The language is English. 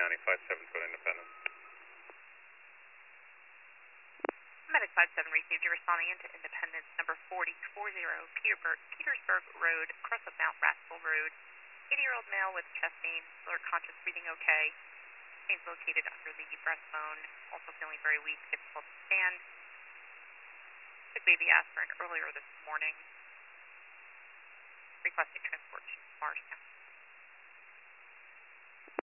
County, 572 Independence. Medic 57 received. You're responding into Independence number 4040 Petersburg Road, cross of Mount Ratsville Road. 80-year-old male with chest pain, still conscious, breathing okay. Pain's located under the breastbone, also feeling very weak, difficult to stand. Took baby aspirin earlier this morning. Requesting transport to Morristown.